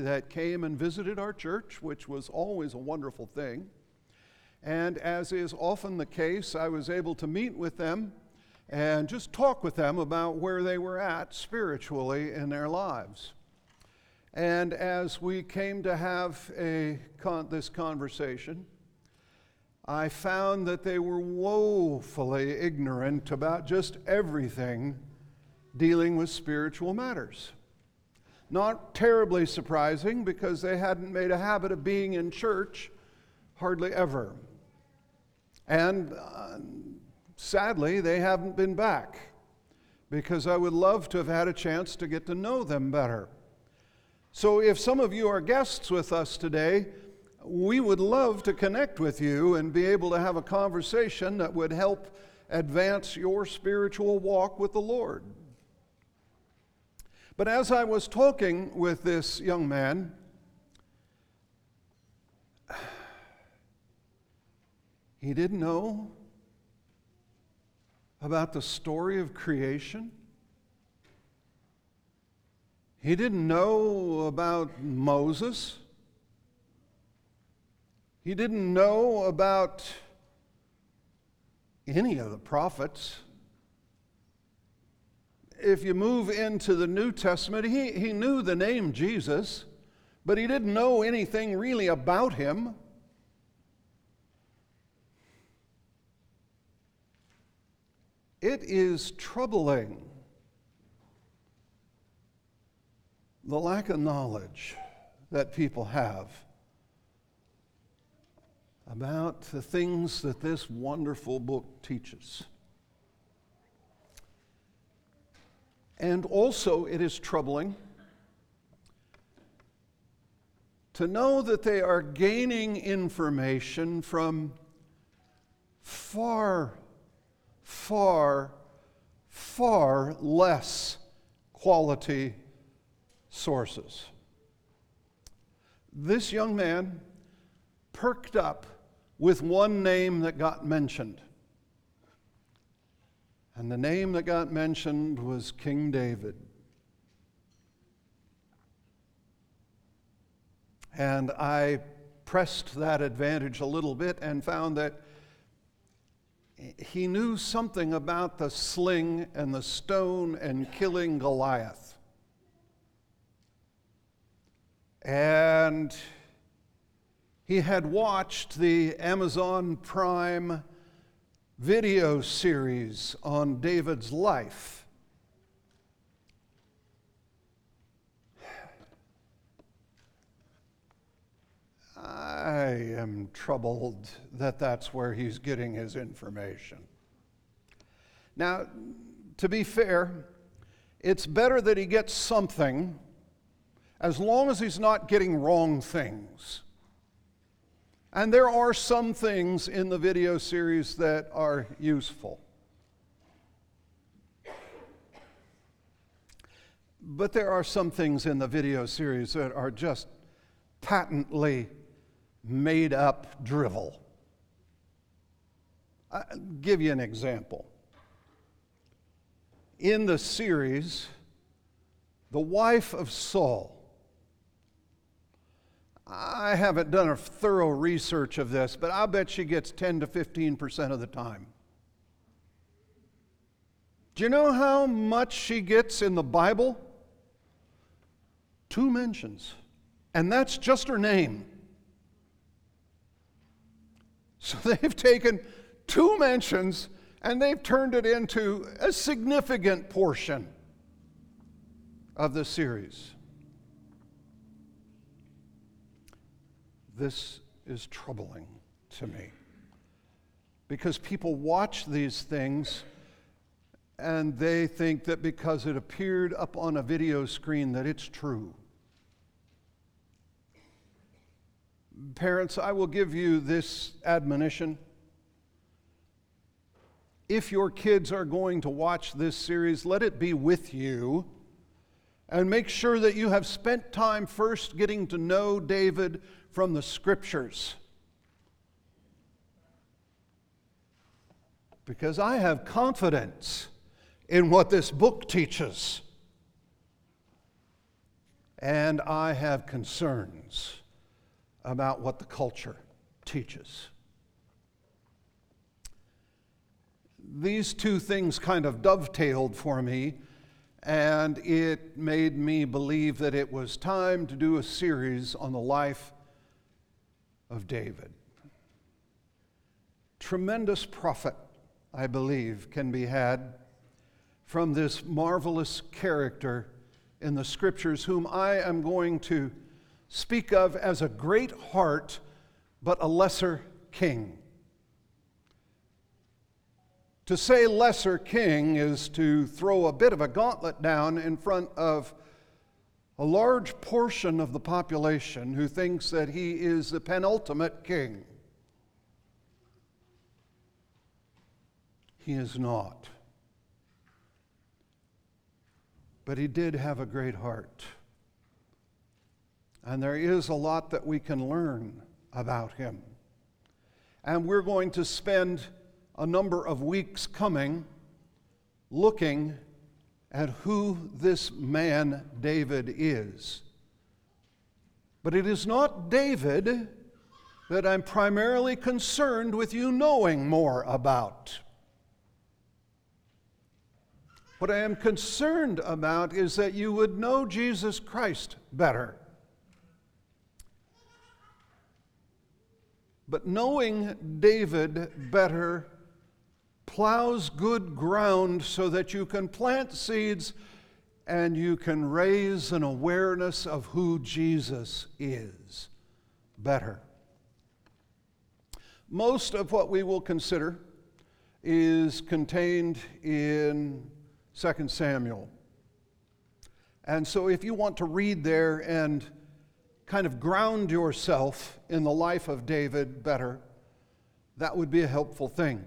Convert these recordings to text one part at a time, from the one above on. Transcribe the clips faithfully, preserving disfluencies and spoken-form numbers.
that came and visited our church, which was always a wonderful thing. And as is often the case, I was able to meet with them and just talk with them about where they were at spiritually in their lives. And as we came to have a con- this conversation, I found that they were woefully ignorant about just everything dealing with spiritual matters. Not terribly surprising, because they hadn't made a habit of being in church hardly ever. And uh, sadly, they haven't been back, because I would love to have had a chance to get to know them better. So if some of you are guests with us today, we would love to connect with you and be able to have a conversation that would help advance your spiritual walk with the Lord. But as I was talking with this young man, he didn't know about the story of creation. He didn't know about Moses. He didn't know about any of the prophets. If you move into the New Testament, he, he knew the name Jesus, but he didn't know anything really about him. It is troubling, the lack of knowledge that people have about the things that this wonderful book teaches. And also, it is troubling to know that they are gaining information from far, far, far less quality sources. This young man perked up with one name that got mentioned. And the name that got mentioned was King David. And I pressed that advantage a little bit and found that he knew something about the sling and the stone and killing Goliath. And he had watched the Amazon Prime video series on David's life. I am troubled that that's where he's getting his information. Now, to be fair, it's better that he gets something as long as he's not getting wrong things. And there are some things in the video series that are useful. But there are some things in the video series that are just patently made up drivel. I'll give you an example. In the series, the wife of Saul, I haven't done a thorough research of this, but I'll bet she gets ten to fifteen percent of the time. Do you know how much she gets in the Bible? Two mentions. And that's just her name. So they've taken two mentions and they've turned it into a significant portion of the series. This is troubling to me, because people watch these things and they think that because it appeared up on a video screen that it's true. Parents, I will give you this admonition. If your kids are going to watch this series, let it be with you, and make sure that you have spent time first getting to know David from the Scriptures. Because I have confidence in what this book teaches. and I have concerns about what the culture teaches. These two things kind of dovetailed for me, and it made me believe that it was time to do a series on the life of David. Tremendous profit, I believe, can be had from this marvelous character in the Scriptures, whom I am going to speak of as a great heart, but a lesser king. To say lesser king is to throw a bit of a gauntlet down in front of a large portion of the population who thinks that he is the penultimate king. He is not. But he did have a great heart. And there is a lot that we can learn about him. And we're going to spend a number of weeks coming looking at who this man David is. But it is not David that I'm primarily concerned with you knowing more about. What I am concerned about is that you would know Jesus Christ better. But knowing David better plows good ground so that you can plant seeds and you can raise an awareness of who Jesus is better. Most of what we will consider is contained in Second Samuel. And so if you want to read there and kind of ground yourself in the life of David better, that would be a helpful thing.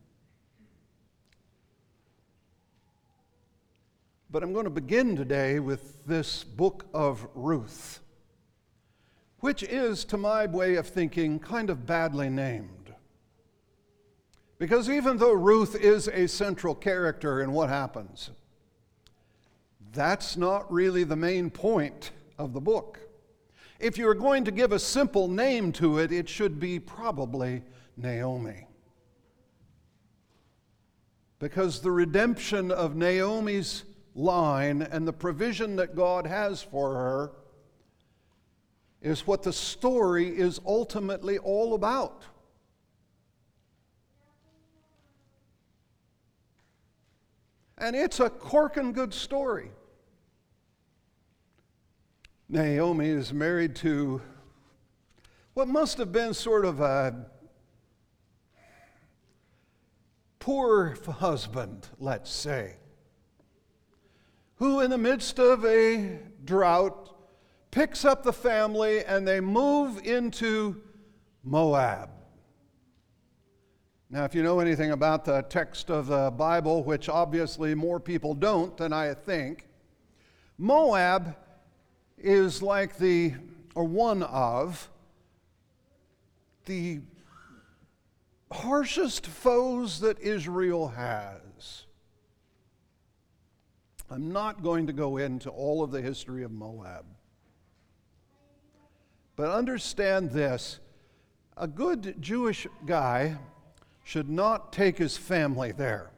But I'm going to begin today with this book of Ruth, which is, to my way of thinking, kind of badly named. Because even though Ruth is a central character in what happens, that's not really the main point of the book. If you're going to give a simple name to it, it should be probably Naomi. Because the redemption of Naomi's line and the provision that God has for her is what the story is ultimately all about. And it's a corking good story. Naomi is married to what must have been sort of a poor husband, let's say, who in the midst of a drought picks up the family and they move into Moab. Now, if you know anything about the text of the Bible, which obviously more people don't than I think, Moab is like the, or one of, the harshest foes that Israel has. I'm not going to go into all of the history of Moab. But understand this, a good Jewish guy should not take his family there.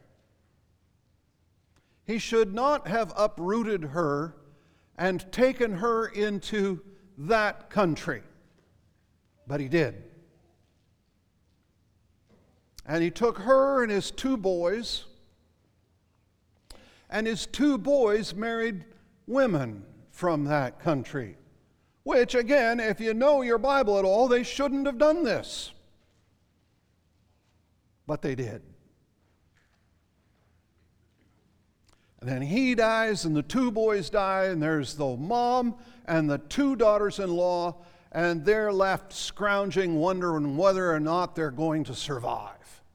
He should not have uprooted her and taken her into that country. But he did. And he took her and his two boys, and his two boys married women from that country. Which, again, if you know your Bible at all, they shouldn't have done this. But they did. And then he dies, and the two boys die, and there's the mom and the two daughters-in-law, and they're left scrounging, wondering whether or not they're going to survive.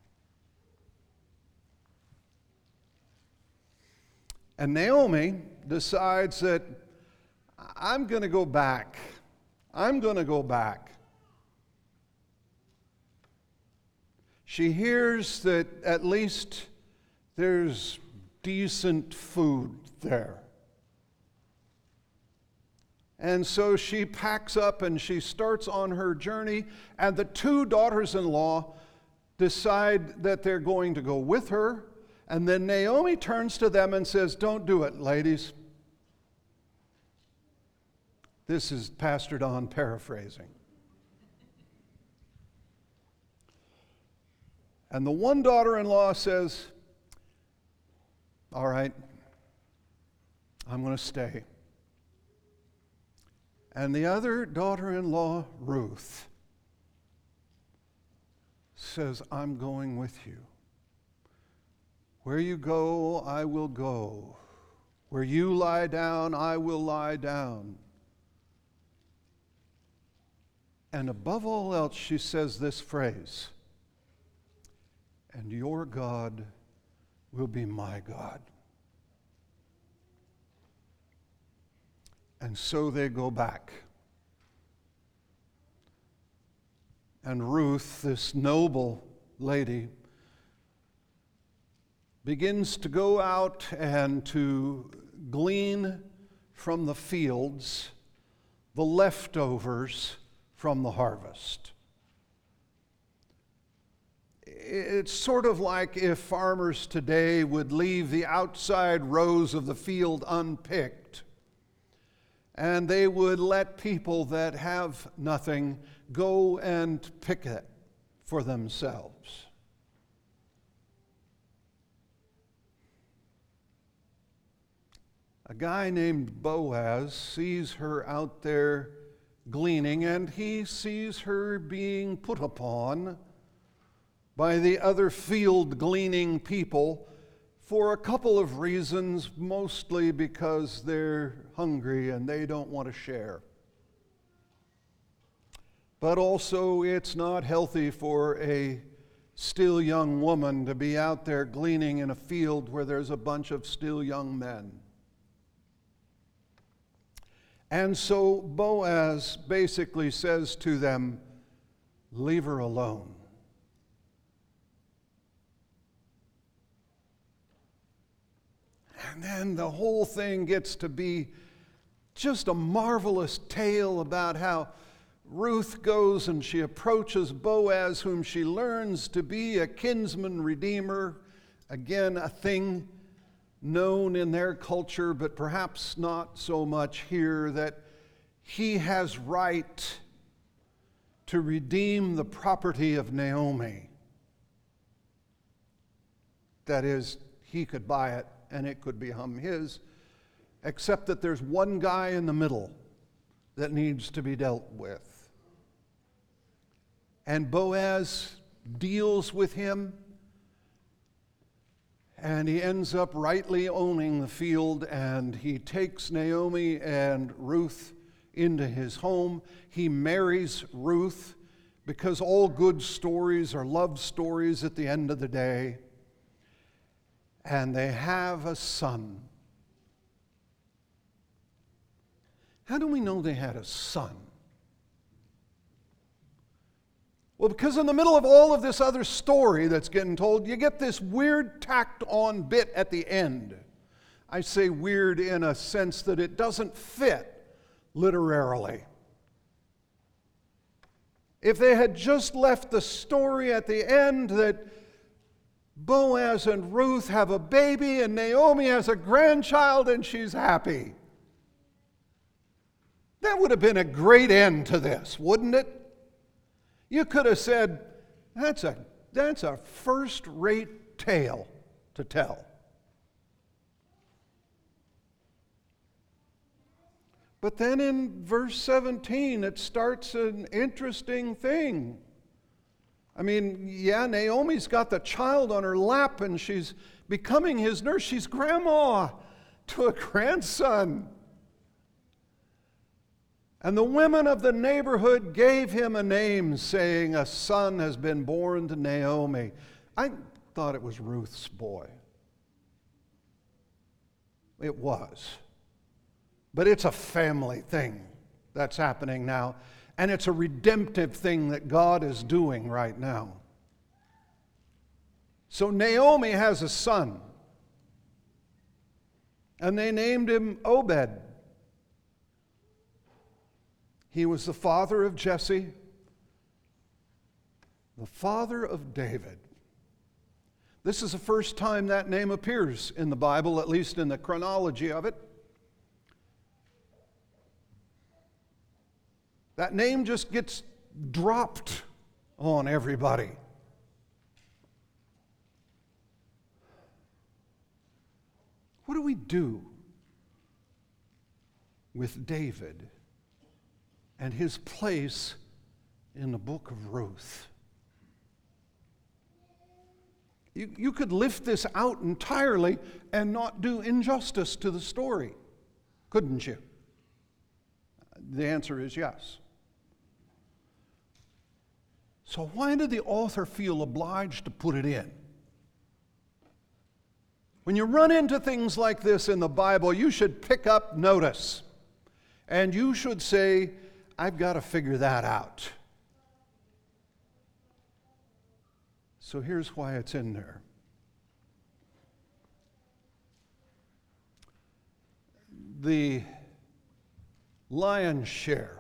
And Naomi decides that I'm going to go back. I'm going to go back. She hears that at least there's decent food there. And so she packs up and she starts on her journey, and the two daughters-in-law decide that they're going to go with her, and then Naomi turns to them and says, "Don't do it, ladies." This is Pastor Don paraphrasing. And the one daughter-in-law says, "All right, I'm going to stay." And the other daughter-in-law, Ruth, says, "I'm going with you. Where you go, I will go. Where you lie down, I will lie down." And above all else, she says this phrase, "And your God will be my God." And so they go back. And Ruth, this noble lady, begins to go out and to glean from the fields the leftovers from the harvest. It's sort of like if farmers today would leave the outside rows of the field unpicked, and they would let people that have nothing go and pick it for themselves. A guy named Boaz sees her out there gleaning, and he sees her being put upon by the other field gleaning people for a couple of reasons, mostly because they're hungry and they don't want to share. But also, it's not healthy for a still young woman to be out there gleaning in a field where there's a bunch of still young men. And so Boaz basically says to them, "Leave her alone." And then the whole thing gets to be just a marvelous tale about how Ruth goes and she approaches Boaz, whom she learns to be a kinsman redeemer. Again, a thing known in their culture, but perhaps not so much here, that he has right to redeem the property of Naomi. That is, he could buy it and it could become his, except that there's one guy in the middle that needs to be dealt with. And Boaz deals with him, and he ends up rightly owning the field, and he takes Naomi and Ruth into his home. He marries Ruth, because all good stories are love stories at the end of the day. And they have a son. How do we know they had a son? Well, because in the middle of all of this other story that's getting told, you get this weird tacked on bit at the end. I say weird in a sense that it doesn't fit literarily. If they had just left the story at the end that Boaz and Ruth have a baby and Naomi has a grandchild and she's happy, that would have been a great end to this, wouldn't it? You could have said, that's a, that's a first-rate tale to tell. But then in verse seventeen, it starts an interesting thing. I mean, yeah, Naomi's got the child on her lap and she's becoming his nurse. She's grandma to a grandson. And the women of the neighborhood gave him a name, saying, "A son has been born to Naomi." I thought it was Ruth's boy. It was. But it's a family thing that's happening now. And it's a redemptive thing that God is doing right now. So Naomi has a son. And they named him Obed. He was the father of Jesse, the father of David. This is the first time that name appears in the Bible, at least in the chronology of it. That name just gets dropped on everybody. What do we do with David and his place in the book of Ruth? You, you could lift this out entirely and not do injustice to the story, couldn't you? The answer is yes. So why did the author feel obliged to put it in? When you run into things like this in the Bible, you should pick up notice. And you should say, I've got to figure that out. So here's why it's in there. The lion's share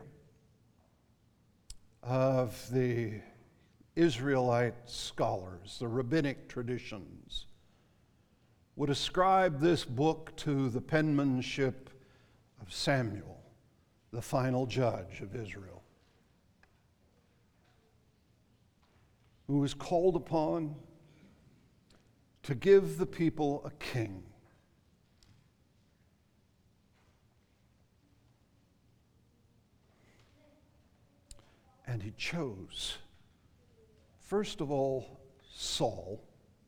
of the Israelite scholars, the rabbinic traditions, would ascribe this book to the penmanship of Samuel, the final judge of Israel, who was called upon to give the people a king. And he chose, first of all, Saul.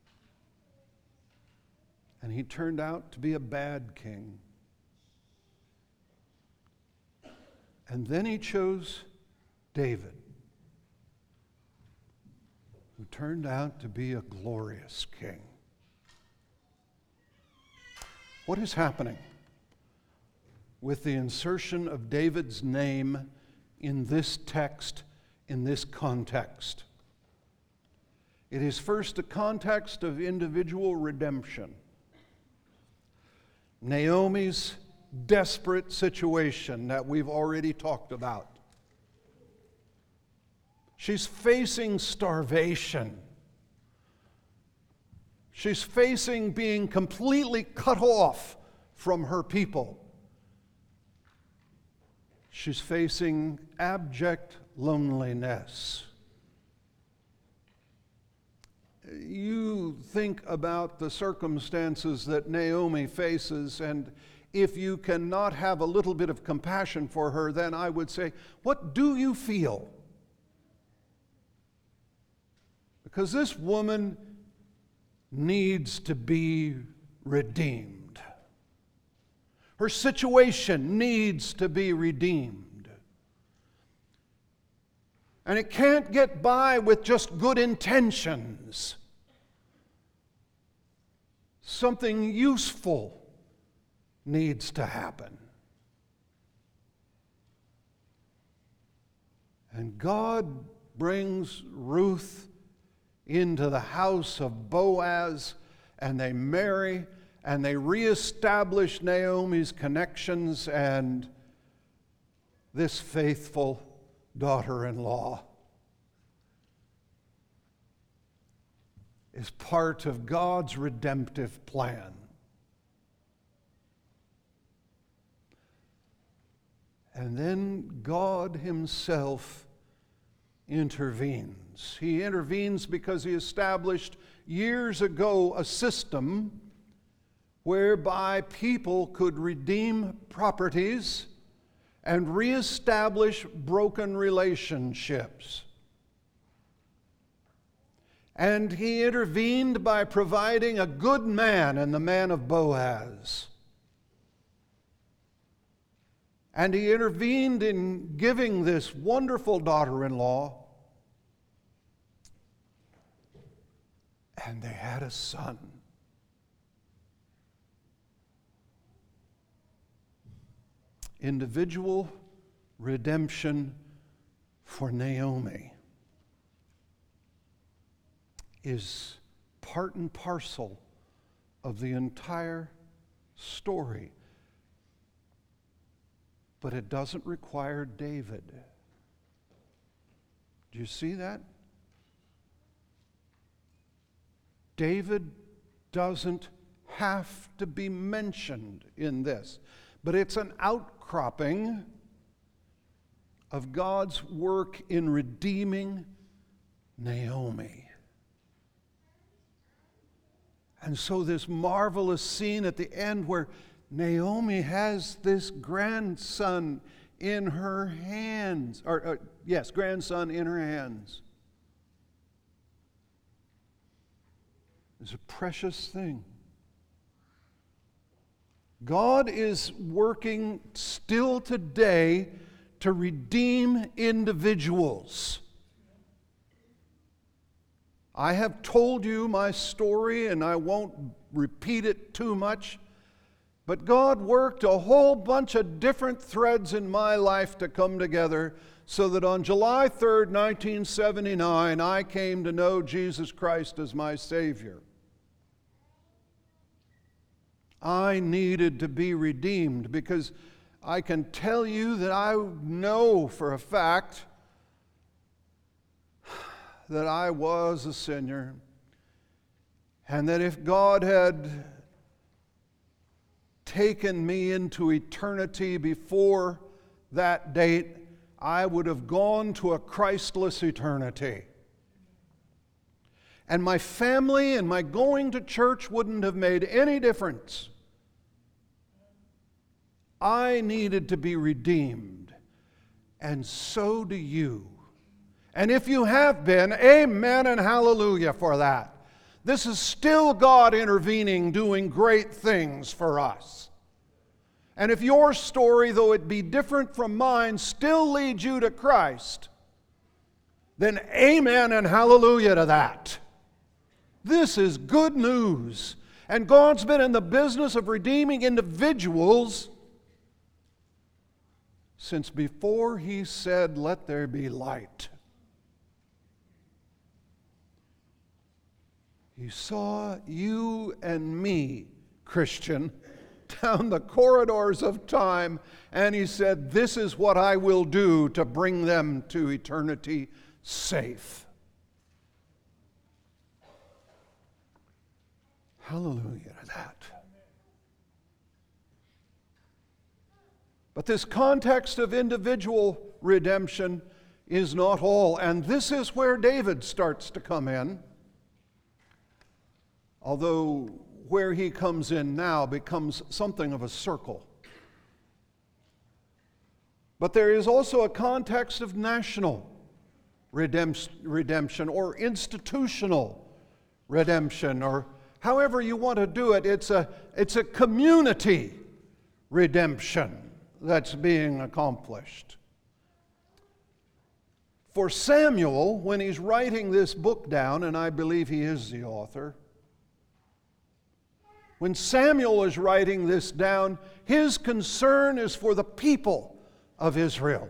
And he turned out to be a bad king. And then he chose David, who turned out to be a glorious king. What is happening with the insertion of David's name in this text, in this context? It is first a context of individual redemption. Naomi's desperate situation that we've already talked about. She's facing starvation. She's facing being completely cut off from her people. She's facing abject loneliness. You think about the circumstances that Naomi faces, and if you cannot have a little bit of compassion for her, then I would say, what do you feel? Because this woman needs to be redeemed. Her situation needs to be redeemed. And it can't get by with just good intentions. Something useful needs to happen. And God brings Ruth into the house of Boaz, and they marry, and they reestablish Naomi's connections and this faithful daughter-in-law is part of God's redemptive plan. And then God himself intervenes. He intervenes because he established years ago a system whereby people could redeem properties and reestablish broken relationships. And he intervened by providing a good man in the man of Boaz. And he intervened in giving this wonderful daughter-in-law, and they had a son. Individual redemption for Naomi is part and parcel of the entire story. but it doesn't require David. Do you see that? David doesn't have to be mentioned in this, but it's an outcropping of God's work in redeeming Naomi. And so this marvelous scene at the end where Naomi has this grandson in her hands, or, or yes, grandson in her hands, is a precious thing. God is working still today to redeem individuals. I have told you my story, and I won't repeat it too much, but God worked a whole bunch of different threads in my life to come together so that on July third, nineteen seventy-nine, I came to know Jesus Christ as my Savior. I needed to be redeemed because I can tell you that I know for a fact that I was a sinner, and that if God had taken me into eternity before that date, I would have gone to a Christless eternity. And my family and my going to church wouldn't have made any difference. I needed to be redeemed, and so do you. And if you have been, amen and hallelujah for that. This is still God intervening, doing great things for us. And if your story, though it be different from mine, still leads you to Christ, then amen and hallelujah to that. This is good news. And God's been in the business of redeeming individuals since before He said, "Let there be light." He saw you and me, Christian, down the corridors of time, and He said, "This is what I will do to bring them to eternity safe." Hallelujah to that. But this context of individual redemption is not all, and this is where David starts to come in. Although where he comes in now becomes something of a circle. But there is also a context of national redemption or institutional redemption, or however you want to do it. It's a, it's a community redemption that's being accomplished. For Samuel, when he's writing this book down, and I believe he is the author, when Samuel is writing this down, his concern is for the people of Israel.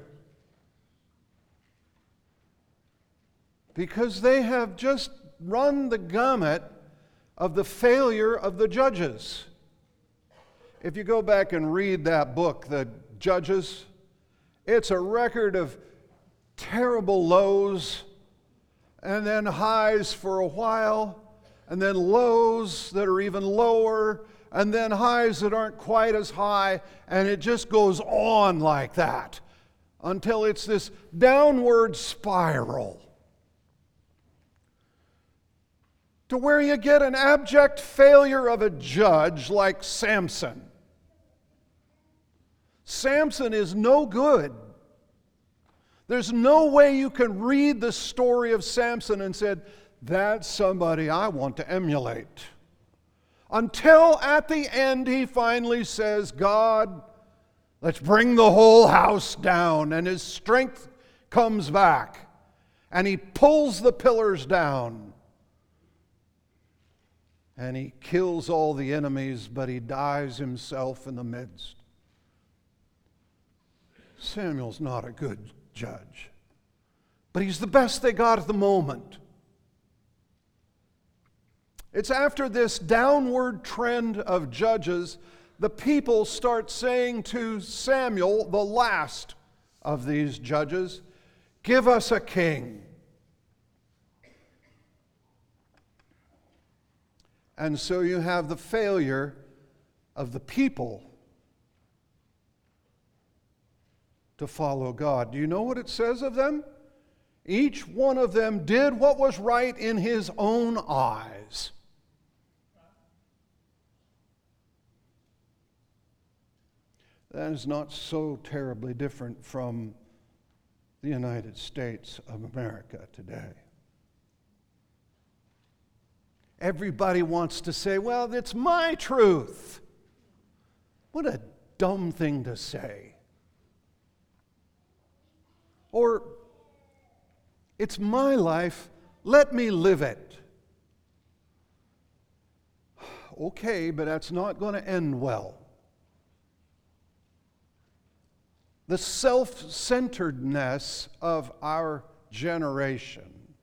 Because they have just run the gamut of the failure of the judges. If you go back and read that book, The Judges, it's a record of terrible lows and then highs for a while, and then lows that are even lower, and then highs that aren't quite as high, and it just goes on like that until it's this downward spiral to where you get an abject failure of a judge like Samson. Samson is no good. There's no way you can read the story of Samson and said, "That's somebody I want to emulate." Until at the end he finally says, "God, let's bring the whole house down." And his strength comes back. And he pulls the pillars down. And he kills all the enemies, but he dies himself in the midst. Samuel's not a good judge. But he's the best they got at the moment. It's after this downward trend of judges the people start saying to Samuel, the last of these judges, "Give us a king." And so you have the failure of the people to follow God. Do you know what it says of them? Each one of them did what was right in his own eyes. That is not so terribly different from the United States of America today. Everybody wants to say, "Well, it's my truth." What a dumb thing to say. Or, "It's my life, let me live it." Okay, but that's not going to end well. The self-centeredness of our generation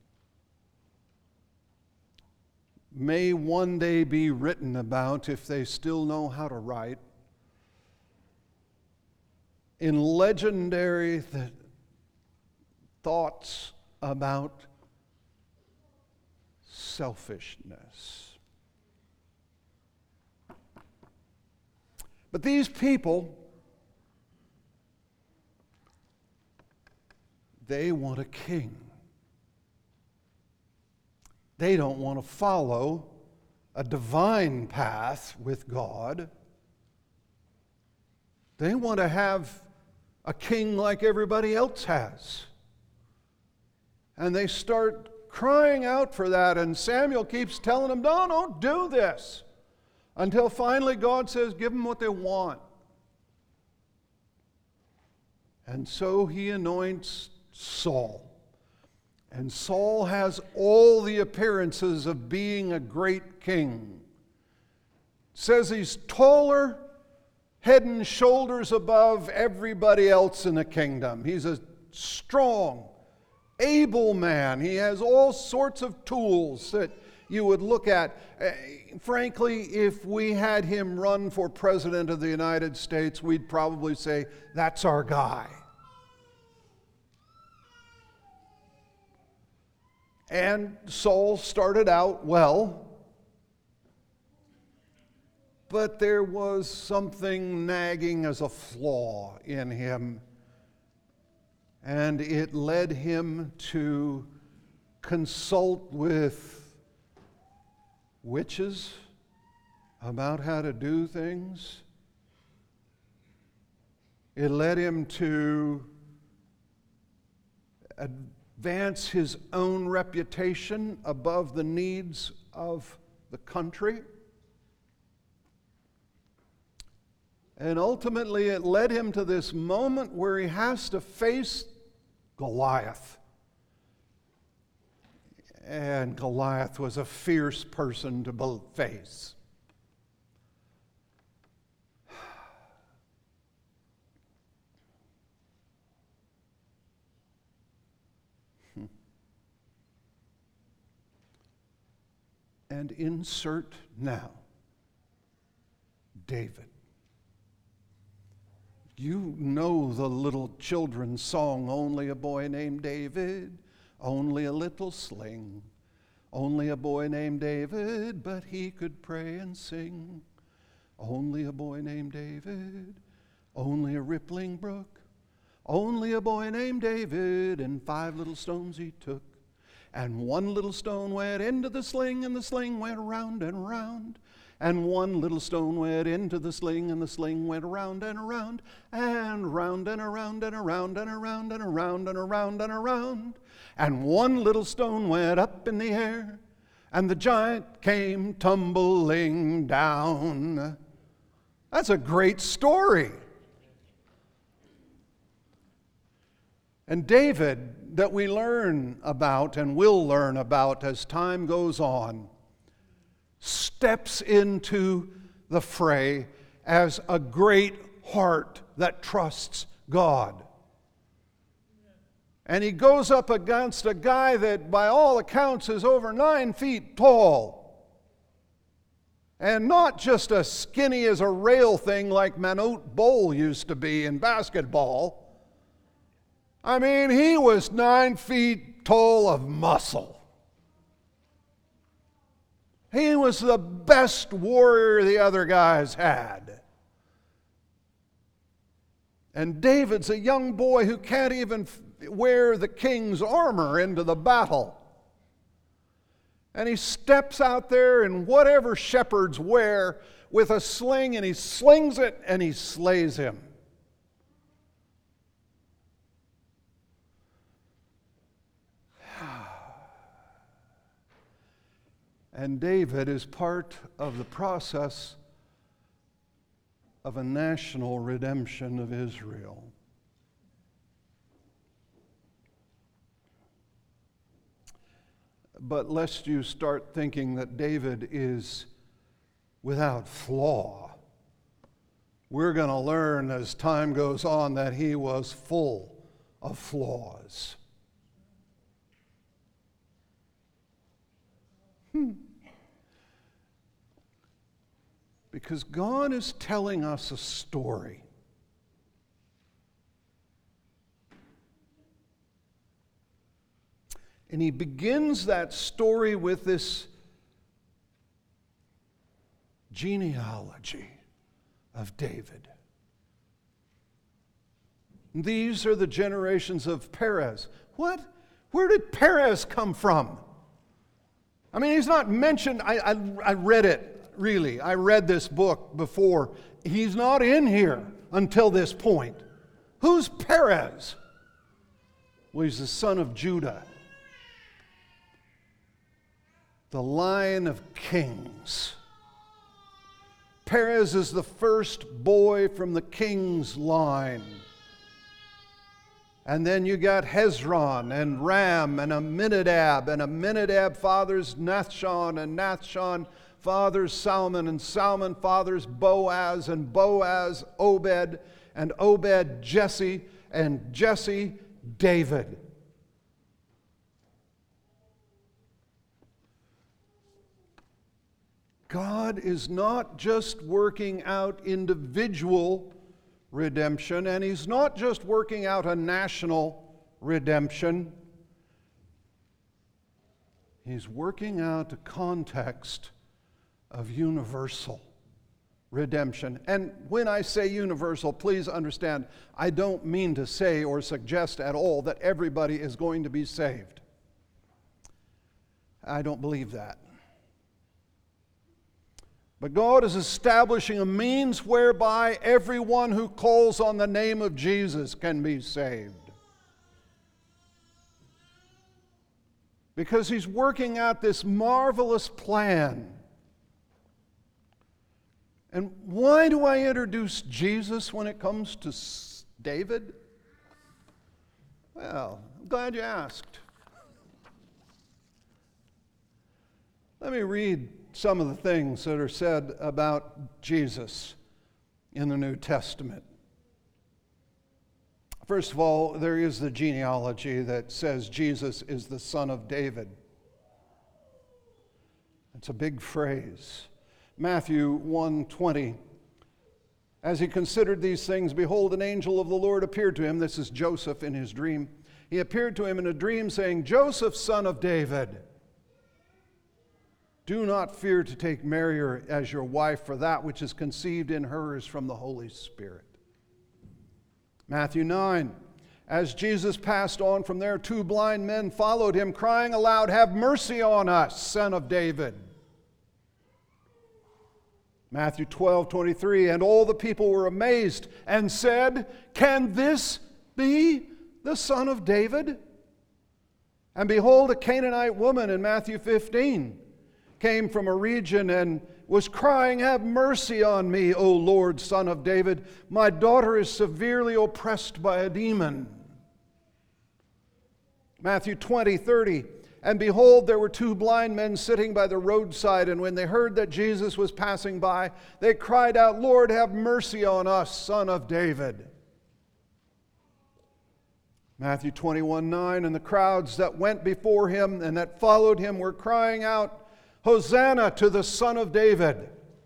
may one day be written about, if they still know how to write, in legendary th- thoughts about selfishness. But these people, they want a king. They don't want to follow a divine path with God. They want to have a king like everybody else has. And they start crying out for that, and Samuel keeps telling them, "No, don't do this." Until finally God says, "Give them what they want." And so he anoints Saul. And Saul has all the appearances of being a great king. It says he's taller, head and shoulders above everybody else in the kingdom. He's a strong, able man. He has all sorts of tools that you would look at. Uh, frankly, if we had him run for president of the United States, we'd probably say, "That's our guy." And Saul started out well, but there was something nagging as a flaw in him, and it led him to consult with witches about how to do things. It led him to advance his own reputation above the needs of the country. And ultimately, it led him to this moment where he has to face Goliath. And Goliath was a fierce person to face. And insert now David. You know the little children's song, "Only a boy named David, only a little sling. Only a boy named David, but he could pray and sing. Only a boy named David, only a rippling brook. Only a boy named David, and five little stones he took. And one little stone went into the sling, and the sling went round and round. And one little stone went into the sling, and the sling went around and around, and round and around and around and around and around and around and around. And one little stone went up in the air, and the giant came tumbling down." That's a great story. And David, that we learn about and will learn about as time goes on, steps into the fray as a great heart that trusts God. And he goes up against a guy that by all accounts is over nine feet tall. And not just a skinny as a rail thing like Manute Bol used to be in basketball. I mean, he was nine feet tall of muscle. He was the best warrior the other guys had. And David's a young boy who can't even wear the king's armor into the battle. And he steps out there in whatever shepherds wear with a sling, and he slings it and he slays him. And David is part of the process of a national redemption of Israel. But lest you start thinking that David is without flaw, we're going to learn as time goes on that he was full of flaws. Hmm. Because God is telling us a story. And he begins that story with this genealogy of David. These are the generations of Perez. What? Where did Perez come from? I mean, he's not mentioned. I, I, I read it, really. I read this book before. He's not in here until this point. Who's Perez? Well, he's the son of Judah, the line of kings. Perez is the first boy from the king's line. And then you got Hezron and Ram and Amminadab, and Amminadab fathers Nathshon, and Nathshon fathers Salmon, and Salmon fathers Boaz, and Boaz Obed, and Obed Jesse, and Jesse David. God is not just working out individual redemption, and he's not just working out a national redemption. He's working out a context of universal redemption. And when I say universal, please understand, I don't mean to say or suggest at all that everybody is going to be saved. I don't believe that. But God is establishing a means whereby everyone who calls on the name of Jesus can be saved. Because he's working out this marvelous plan. And why do I introduce Jesus when it comes to David? Well, I'm glad you asked. Let me read some of the things that are said about Jesus in the New Testament. First of all, there is the genealogy that says Jesus is the son of David. It's a big phrase. Matthew one twenty. As he considered these things, behold, an angel of the Lord appeared to him. This is Joseph in his dream. He appeared to him in a dream, saying, Joseph, son of David, do not fear to take Mary as your wife, for that which is conceived in her is from the Holy Spirit. Matthew nine. As Jesus passed on from there, two blind men followed him, crying aloud, have mercy on us, son of David. Matthew twelve twenty-three. And all the people were amazed and said, can this be the son of David? And behold, a Canaanite woman in Matthew fifteen came from a region and was crying, have mercy on me, O Lord, son of David. My daughter is severely oppressed by a demon. Matthew twenty thirty. And behold, there were two blind men sitting by the roadside, and when they heard that Jesus was passing by, they cried out, Lord, have mercy on us, son of David. Matthew twenty-one nine. And the crowds that went before him and that followed him were crying out, Hosanna to the Son of David.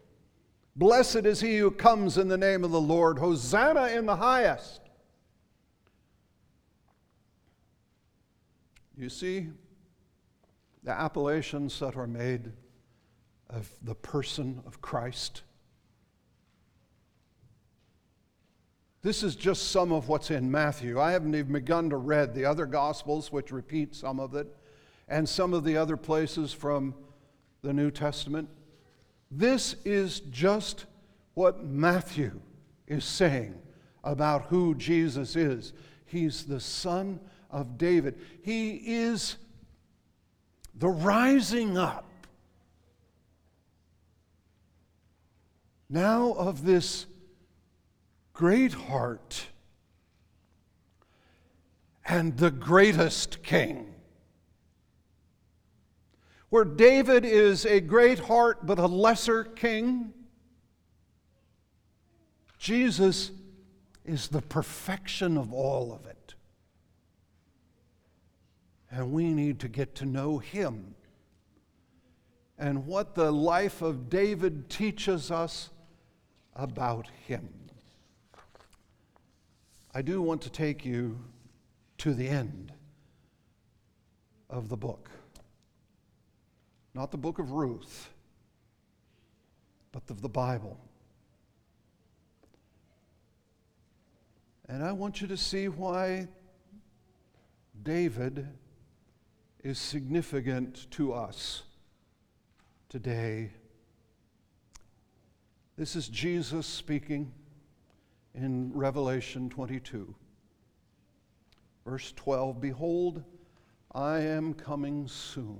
Blessed is he who comes in the name of the Lord. Hosanna in the highest. You see the appellations that are made of the person of Christ. This is just some of what's in Matthew. I haven't even begun to read the other Gospels, which repeat some of it, and some of the other places from the New Testament. This is just what Matthew is saying about who Jesus is. He's the Son of David. He is the rising up now of this great heart and the greatest king. Where David is a great heart but a lesser king, Jesus is the perfection of all of it. And we need to get to know him. And what the life of David teaches us about him. I do want to take you to the end of the book. Not the book of Ruth, but of the Bible. And I want you to see why David is significant to us today. This is Jesus speaking in Revelation twenty-two. Verse twelve, behold, I am coming soon.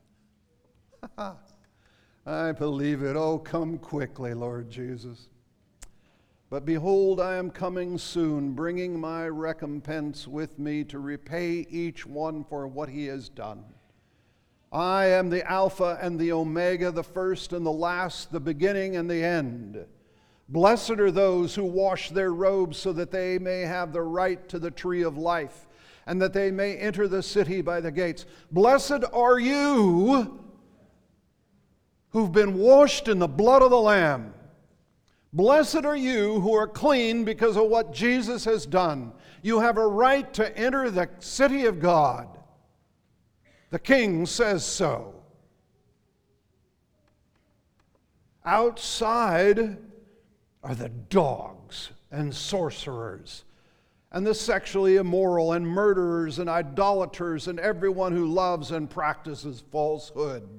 I believe it. Oh, come quickly, Lord Jesus. But behold, I am coming soon, bringing my recompense with me to repay each one for what he has done. I am the Alpha and the Omega, the first and the last, the beginning and the end. Blessed are those who wash their robes so that they may have the right to the tree of life, and that they may enter the city by the gates. Blessed are you who've been washed in the blood of the Lamb. Blessed are you who are clean because of what Jesus has done. You have a right to enter the city of God. The King says so. Outside are the dogs and sorcerers and the sexually immoral and murderers and idolaters and everyone who loves and practices falsehood.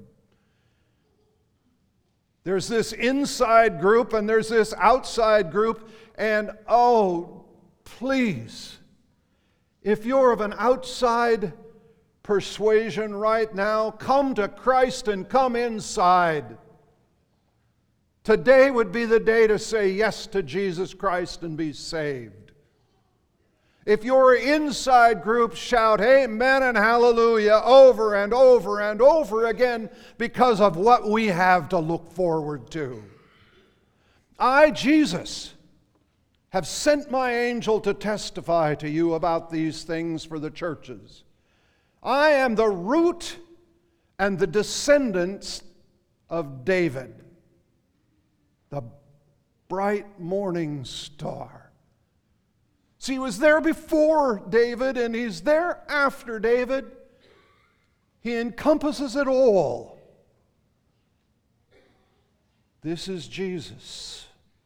There's this inside group and there's this outside group, and oh, please, if you're of an outside persuasion right now, come to Christ and come inside. Today would be the day to say yes to Jesus Christ and be saved. If your inside group, shout amen and hallelujah over and over and over again because of what we have to look forward to. I, Jesus, have sent my angel to testify to you about these things for the churches. I am the root and the descendants of David, the bright morning star. See, he was there before David and he's there after David. He encompasses it all. This is Jesus.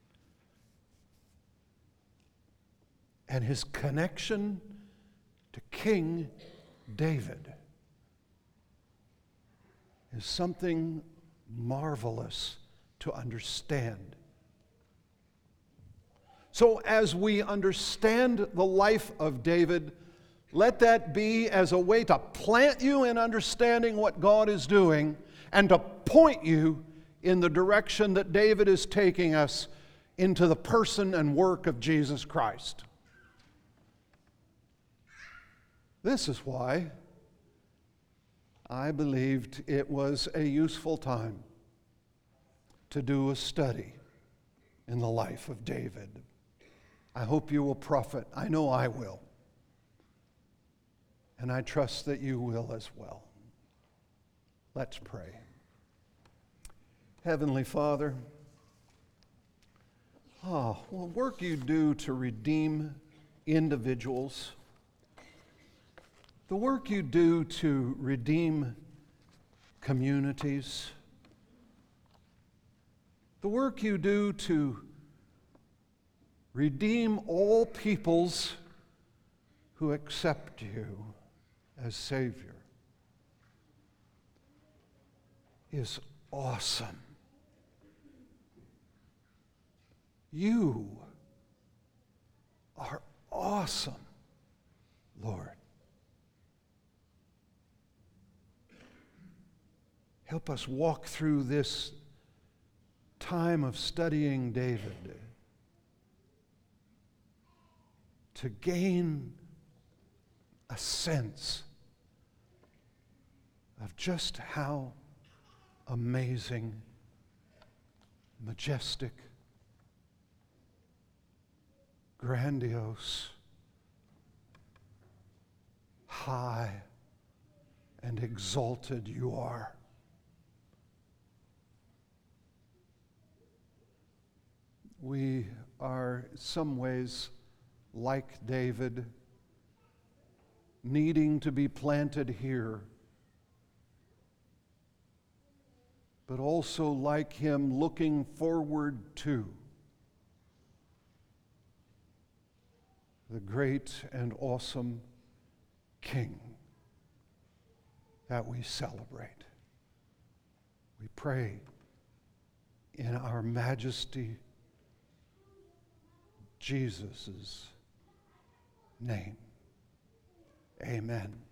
And his connection to King David is something marvelous to understand. So as we understand the life of David, let that be as a way to plant you in understanding what God is doing and to point you in the direction that David is taking us into the person and work of Jesus Christ. This is why I believed it was a useful time to do a study in the life of David. I hope you will profit. I know I will. And I trust that you will as well. Let's pray. Heavenly Father, Oh, well, work you do to redeem individuals, the work you do to redeem communities, the work you do to redeem all peoples who accept you as Savior is awesome. You are awesome, Lord. Help us walk through this time of studying David to gain a sense of just how amazing, majestic, grandiose, high, and exalted you are. We are, in some ways, like David, needing to be planted here, but also like him, looking forward to the great and awesome King that we celebrate. We pray in our majesty, Jesus' name. Amen.